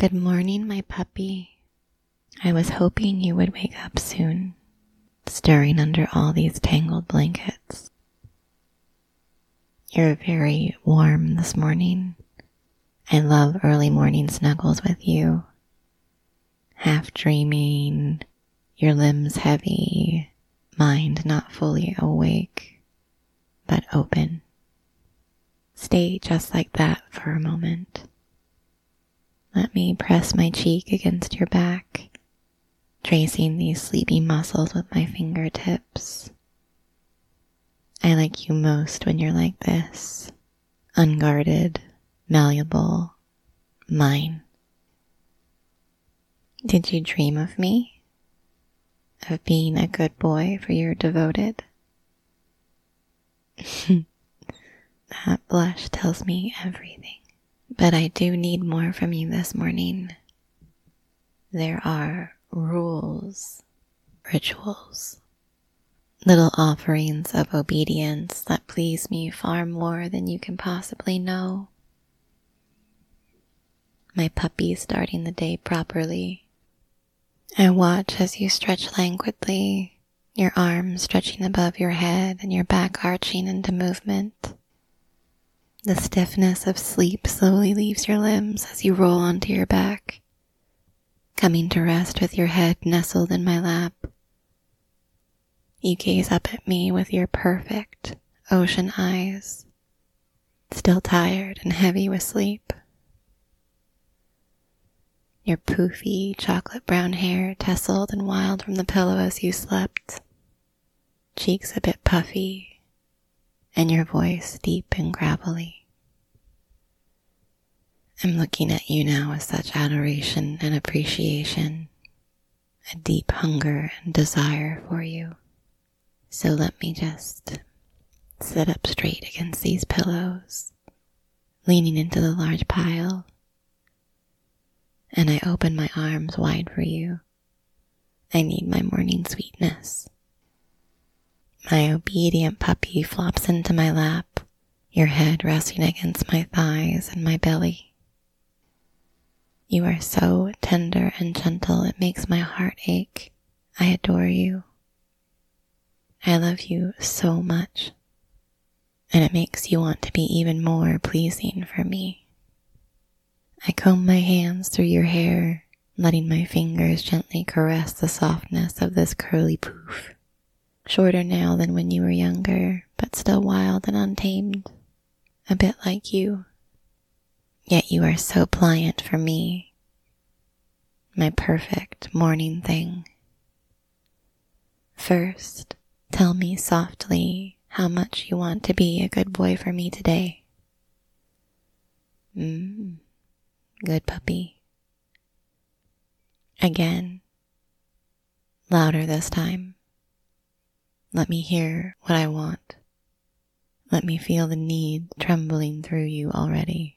Good morning, my puppy. I was hoping you would wake up soon, stirring under all these tangled blankets. You're very warm this morning. I love early morning snuggles with you. Half dreaming, your limbs heavy, mind not fully awake, but open. Stay just like that for a moment. Let me press my cheek against your back, tracing these sleepy muscles with my fingertips. I like you most when you're like this, unguarded, malleable, mine. Did you dream of me? Of being a good boy for your devoted? That blush tells me everything. But I do need more from you this morning. There are rules, rituals, little offerings of obedience that please me far more than you can possibly know. My puppy starting the day properly. I watch as you stretch languidly, your arms stretching above your head and your back arching into movement. The stiffness of sleep slowly leaves your limbs as you roll onto your back, coming to rest with your head nestled in my lap. You gaze up at me with your perfect ocean eyes, still tired and heavy with sleep. Your poofy chocolate brown hair tousled and wild from the pillow as you slept, cheeks a bit puffy, and your voice deep and gravelly. I'm looking at you now with such adoration and appreciation, a deep hunger and desire for you. So let me just sit up straight against these pillows, leaning into the large pile, and I open my arms wide for you. I need my morning sweetness. My obedient puppy flops into my lap, your head resting against my thighs and my belly. You are so tender and gentle, it makes my heart ache. I adore you. I love you so much, and it makes you want to be even more pleasing for me. I comb my hands through your hair, letting my fingers gently caress the softness of this curly poof. Shorter now than when you were younger, but still wild and untamed, a bit like you. Yet you are so pliant for me, my perfect morning thing. First, tell me softly how much you want to be a good boy for me today. Good puppy. Again, louder this time. Let me hear what I want. Let me feel the need trembling through you already.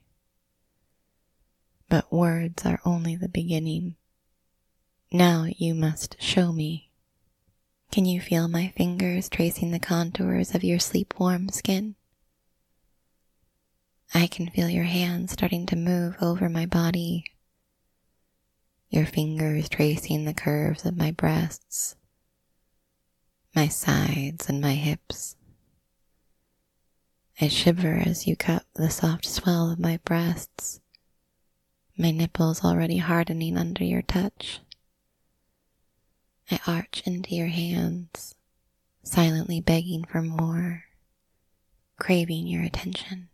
But words are only the beginning. Now you must show me. Can you feel my fingers tracing the contours of your sleep-warm skin? I can feel your hands starting to move over my body. Your fingers tracing the curves of my breasts, my sides and my hips. I shiver as you cup the soft swell of my breasts, my nipples already hardening under your touch. I arch into your hands, silently begging for more, craving your attention.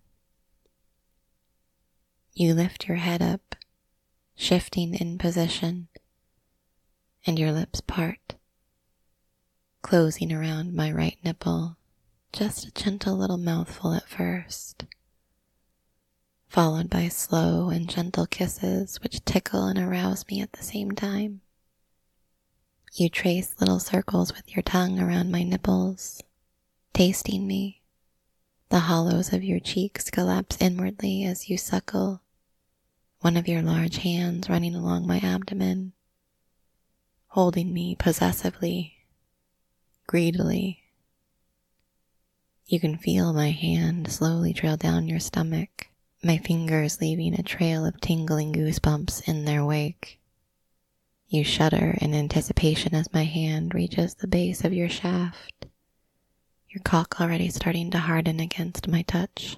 You lift your head up, shifting in position, and your lips part, closing around my right nipple, just a gentle little mouthful at first, followed by slow and gentle kisses which tickle and arouse me at the same time. You trace little circles with your tongue around my nipples, tasting me. The hollows of your cheeks collapse inwardly as you suckle, one of your large hands running along my abdomen, holding me possessively, greedily. You can feel my hand slowly trail down your stomach, my fingers leaving a trail of tingling goosebumps in their wake. You shudder in anticipation as my hand reaches the base of your shaft, your cock already starting to harden against my touch.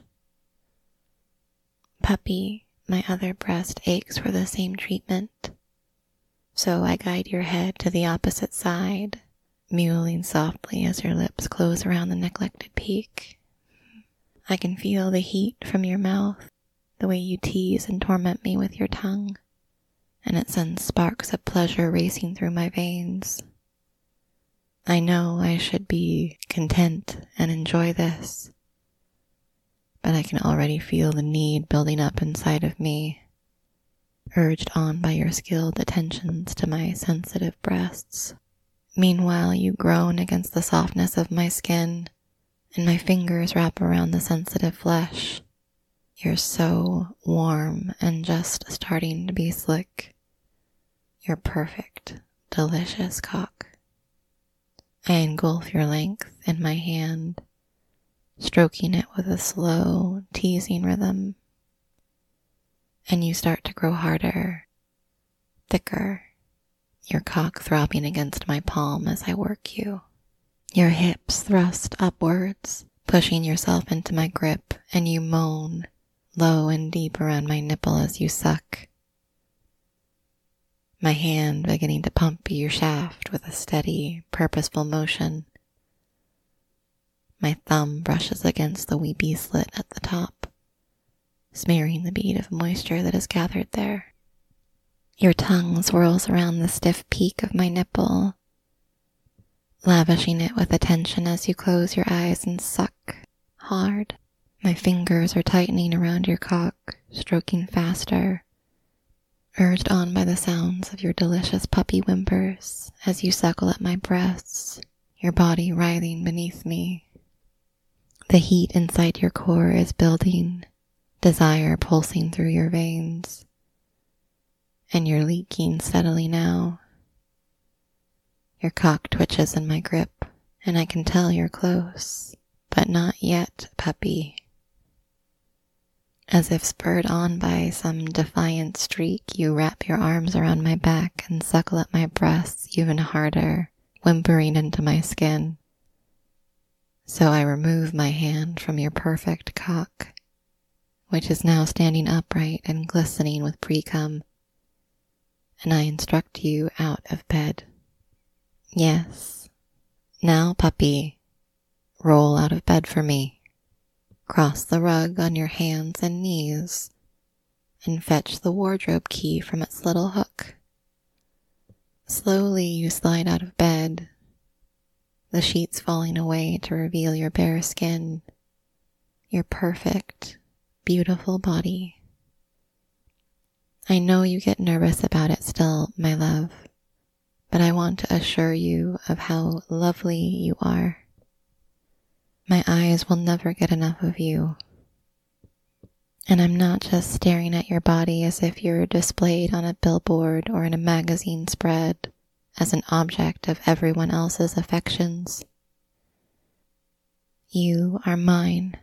Puppy, my other breast aches for the same treatment, so I guide your head to the opposite side, mewling softly as your lips close around the neglected peak. I can feel the heat from your mouth, the way you tease and torment me with your tongue, and it sends sparks of pleasure racing through my veins. I know I should be content and enjoy this, but I can already feel the need building up inside of me, urged on by your skilled attentions to my sensitive breasts. Meanwhile, you groan against the softness of my skin, and my fingers wrap around the sensitive flesh. You're so warm and just starting to be slick. You're perfect, delicious cock. I engulf your length in my hand, stroking it with a slow, teasing rhythm. And you start to grow harder, thicker, your cock throbbing against my palm as I work you. Your hips thrust upwards, pushing yourself into my grip, and you moan, low and deep around my nipple as you suck. My hand beginning to pump your shaft with a steady, purposeful motion. My thumb brushes against the weepy slit at the top, smearing the bead of moisture that is gathered there. Your tongue swirls around the stiff peak of my nipple, lavishing it with attention as you close your eyes and suck hard. My fingers are tightening around your cock, stroking faster, urged on by the sounds of your delicious puppy whimpers as you suckle at my breasts, your body writhing beneath me. The heat inside your core is building, desire pulsing through your veins, and you're leaking steadily now. Your cock twitches in my grip, and I can tell you're close, but not yet, puppy. As if spurred on by some defiant streak, you wrap your arms around my back and suckle at my breasts even harder, whimpering into my skin. So I remove my hand from your perfect cock, which is now standing upright and glistening with pre-cum, and I instruct you out of bed. Yes, now, puppy, roll out of bed for me. Cross the rug on your hands and knees, and fetch the wardrobe key from its little hook. Slowly you slide out of bed, the sheets falling away to reveal your bare skin, your perfect, beautiful body. I know you get nervous about it still, my love, but I want to assure you of how lovely you are. My eyes will never get enough of you. And I'm not just staring at your body as if you're displayed on a billboard or in a magazine spread as an object of everyone else's affections. You are mine.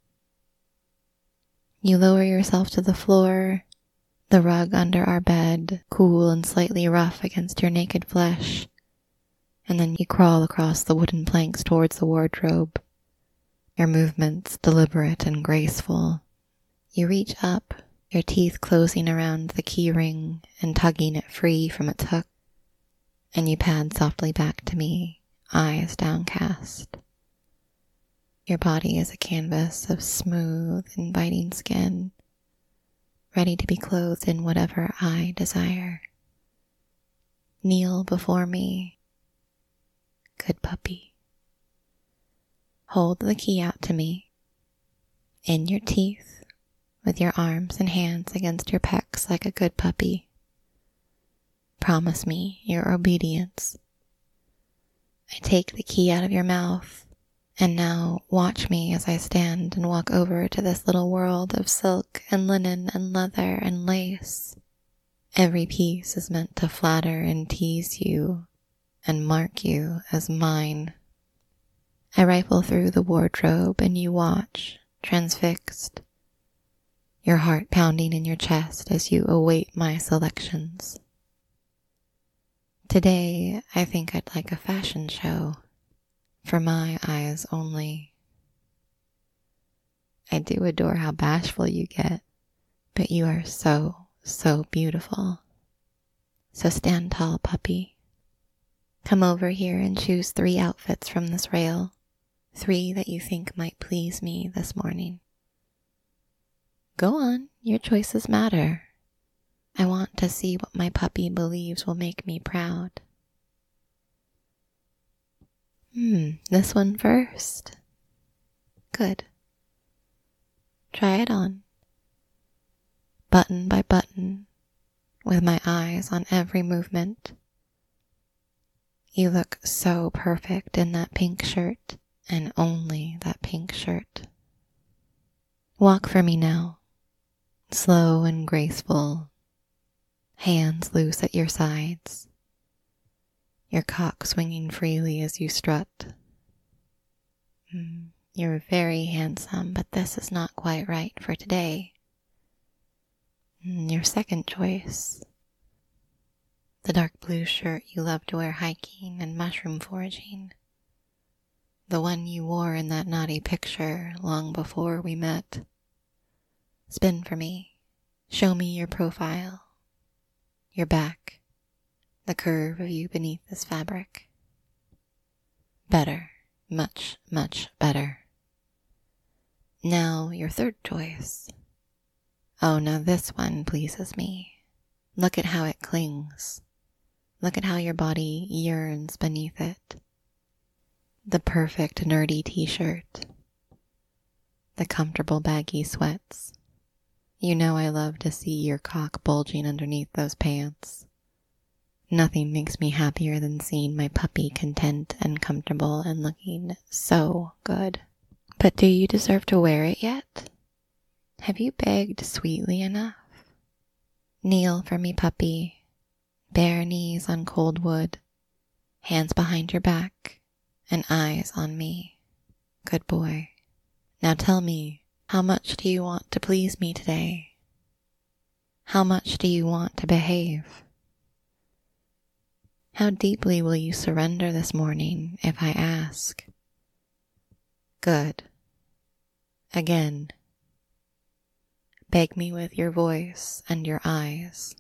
You lower yourself to the floor, the rug under our bed, cool and slightly rough against your naked flesh, and then you crawl across the wooden planks towards the wardrobe, your movements deliberate and graceful. You reach up, your teeth closing around the key ring and tugging it free from its hook, and you pad softly back to me, eyes downcast. Your body is a canvas of smooth, inviting skin, ready to be clothed in whatever I desire. Kneel before me, good puppy. Hold the key out to me, in your teeth, with your arms and hands against your pecs like a good puppy. Promise me your obedience. I take the key out of your mouth, and now watch me as I stand and walk over to this little world of silk and linen and leather and lace. Every piece is meant to flatter and tease you and mark you as mine. I rifle through the wardrobe and you watch, transfixed. your heart pounding in your chest as you await my selections. Today, I think I'd like a fashion show, for my eyes only. I do adore how bashful you get, but you are so, so beautiful. So stand tall, puppy. Come over here and choose 3 outfits from this rail, 3 that you think might please me this morning. Go on, your choices matter. I want to see what my puppy believes will make me proud. This one first. Good. Try it on. Button by button, with my eyes on every movement. You look so perfect in that pink shirt, and only that pink shirt. Walk for me now, slow and graceful, hands loose at your sides, your cock swinging freely as you strut. You're very handsome, but this is not quite right for today. Your second choice, the dark blue shirt you love to wear hiking and mushroom foraging, the one you wore in that naughty picture long before we met. Spin for me, show me your profile, your back, the curve of you beneath this fabric. Better, much, much better. Now your third choice. Oh, now this one pleases me. Look at how it clings. Look at how your body yearns beneath it. The perfect nerdy t-shirt. The comfortable baggy sweats. You know I love to see your cock bulging underneath those pants. Nothing makes me happier than seeing my puppy content and comfortable and looking so good. But do you deserve to wear it yet? Have you begged sweetly enough? Kneel for me, puppy. Bare knees on cold wood, hands behind your back, and eyes on me. Good boy. Now tell me, how much do you want to please me today? How much do you want to behave? How deeply will you surrender this morning if I ask? Good. Again. Beg me with your voice and your eyes.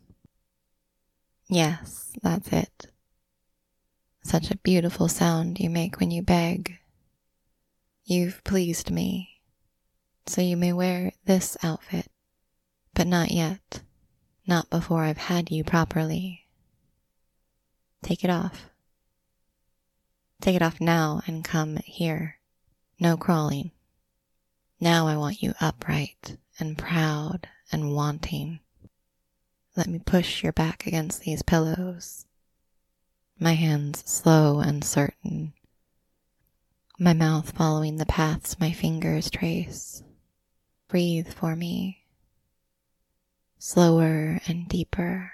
Yes, that's it. Such a beautiful sound you make when you beg. You've pleased me, so you may wear this outfit, but not yet, not before I've had you properly. Take it off. Take it off now and come here. No crawling. Now I want you upright and proud and wanting. Let me push your back against these pillows. My hands slow and certain. My mouth following the paths my fingers trace. Breathe for me. Slower and deeper.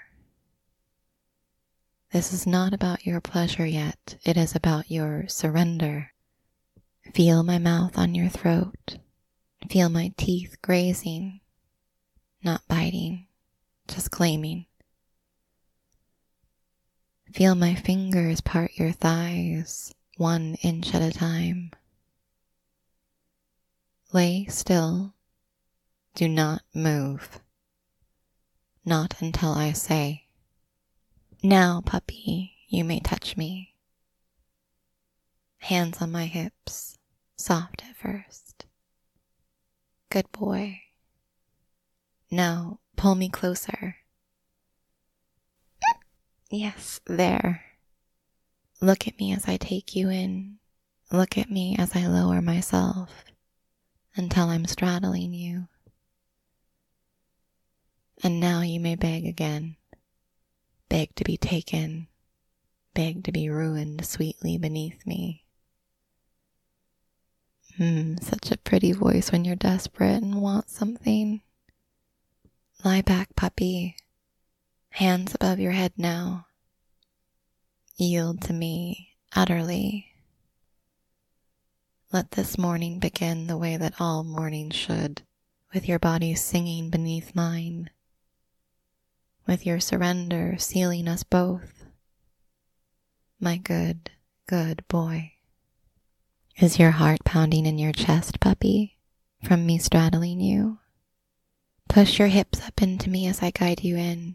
This is not about your pleasure yet. It is about your surrender. Feel my mouth on your throat. Feel my teeth grazing, not biting, just claiming. Feel my fingers part your thighs 1 inch at a time. Lay still. Do not move. Not until I say, "Now, puppy, you may touch me." Hands on my hips, soft at first. Good boy. Now, pull me closer. Yes, there. Look at me as I take you in. Look at me as I lower myself until I'm straddling you. And now you may beg again. Beg to be taken. Beg to be ruined sweetly beneath me. Such a pretty voice when you're desperate and want something. Lie back, puppy. Hands above your head now. Yield to me utterly. Let this morning begin the way that all mornings should, with your body singing beneath mine, with your surrender sealing us both. My good, good boy. Is your heart pounding in your chest, puppy, from me straddling you? Push your hips up into me as I guide you in.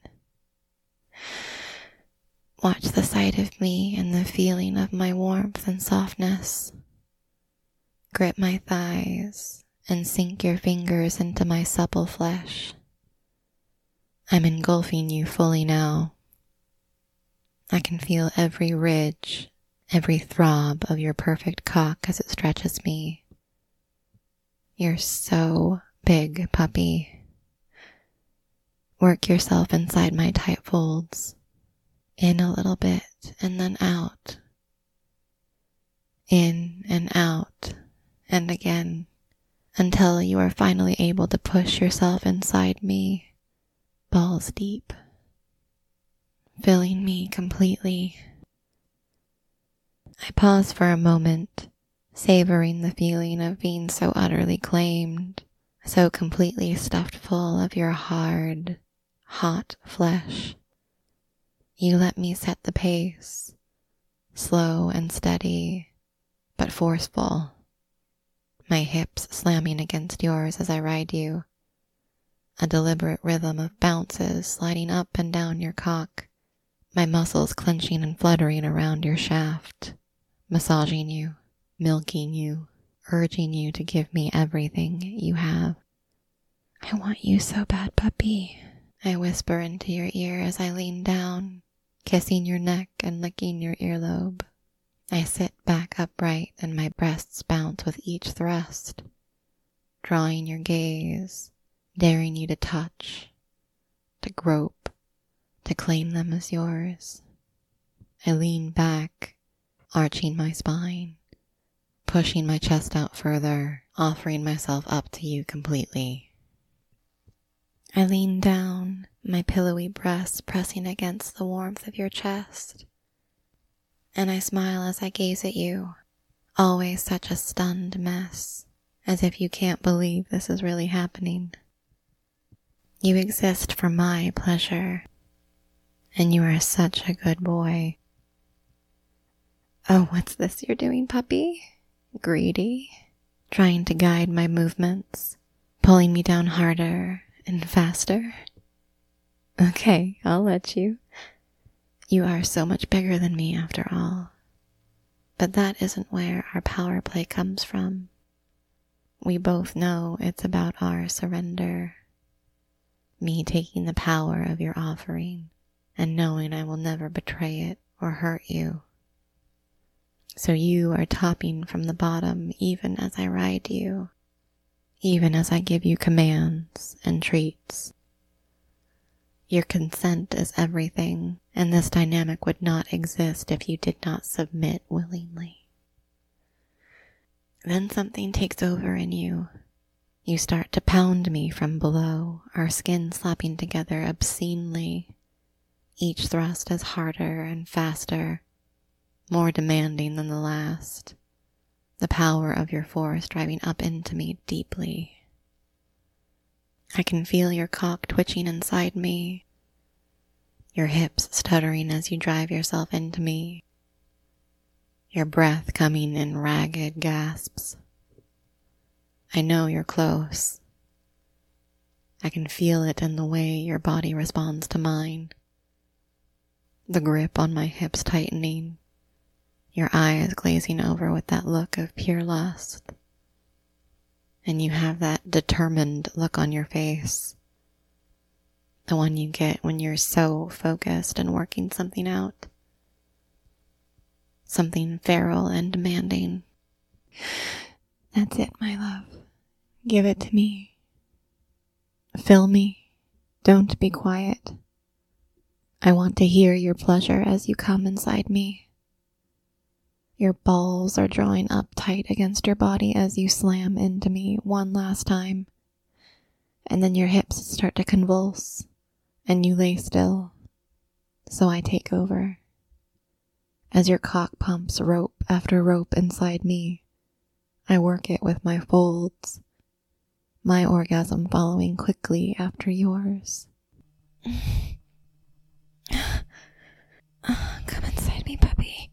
Watch the sight of me and the feeling of my warmth and softness. Grip my thighs and sink your fingers into my supple flesh. I'm engulfing you fully now. I can feel every ridge, every throb of your perfect cock as it stretches me. You're so big, puppy. Work yourself inside my tight folds. In a little bit and then out. In and out and again until you are finally able to push yourself inside me, balls deep, filling me completely. I pause for a moment, savoring the feeling of being so utterly claimed, so completely stuffed full of your hard, hot flesh. You let me set the pace, slow and steady, but forceful. My hips slamming against yours as I ride you, a deliberate rhythm of bounces sliding up and down your cock, my muscles clenching and fluttering around your shaft, massaging you, milking you, urging you to give me everything you have. I want you so bad, puppy, I whisper into your ear as I lean down, kissing your neck and licking your earlobe. I sit back upright and my breasts bounce with each thrust, drawing your gaze, daring you to touch, to grope, to claim them as yours. I lean back, arching my spine, pushing my chest out further, offering myself up to you completely. I lean down, my pillowy breasts pressing against the warmth of your chest, and I smile as I gaze at you, always such a stunned mess, as if you can't believe this is really happening. You exist for my pleasure, and you are such a good boy. Oh, what's this you're doing, puppy? Greedy? Trying to guide my movements, pulling me down harder and faster? Okay, I'll let you. You are so much bigger than me after all. But that isn't where our power play comes from. We both know it's about our surrender. Me taking the power of your offering and knowing I will never betray it or hurt you. So you are topping from the bottom even as I ride you, even as I give you commands and treats. Your consent is everything, and this dynamic would not exist if you did not submit willingly. Then something takes over in you. You start to pound me from below, our skin slapping together obscenely. Each thrust is harder and faster, more demanding than the last. The power of your force driving up into me deeply. I can feel your cock twitching inside me, your hips stuttering as you drive yourself into me, your breath coming in ragged gasps. I know you're close. I can feel it in the way your body responds to mine. The grip on my hips tightening, your eyes glazing over with that look of pure lust. And you have that determined look on your face, the one you get when you're so focused and working something out, something feral and demanding. That's it, my love. Give it to me. Fill me. Don't be quiet. I want to hear your pleasure as you come inside me. Your balls are drawing up tight against your body as you slam into me one last time. And then your hips start to convulse, and you lay still. So I take over. As your cock pumps rope after rope inside me, I work it with my folds, my orgasm following quickly after yours. Come inside me, puppy.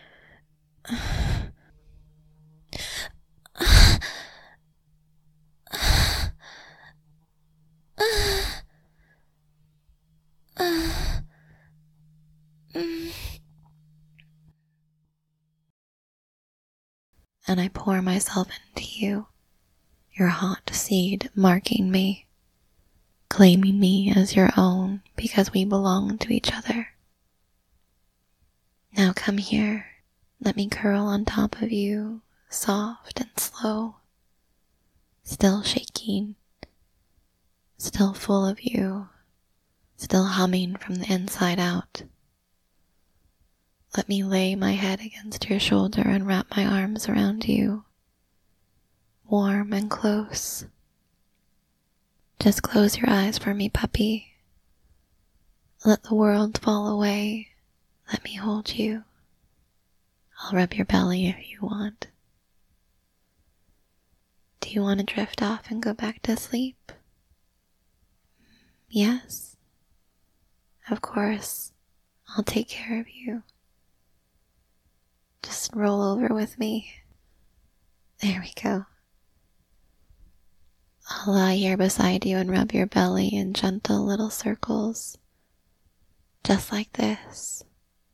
And I pour myself into you, your hot seed marking me, claiming me as your own because we belong to each other. Now come here, let me curl on top of you, soft and slow, still shaking, still full of you, still humming from the inside out. Let me lay my head against your shoulder and wrap my arms around you, warm and close. Just close your eyes for me, puppy. Let the world fall away. Let me hold you. I'll rub your belly if you want. Do you want to drift off and go back to sleep? Yes? Of course, I'll take care of you. Just roll over with me. There we go. I'll lie here beside you and rub your belly in gentle little circles. Just like this.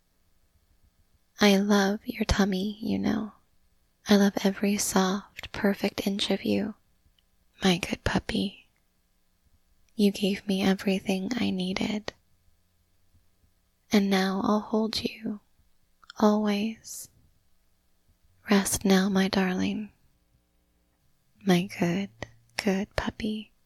I love your tummy, you know. I love every soft, perfect inch of you. My good puppy. You gave me everything I needed. And now I'll hold you, always. Rest now, my darling. My good, good puppy.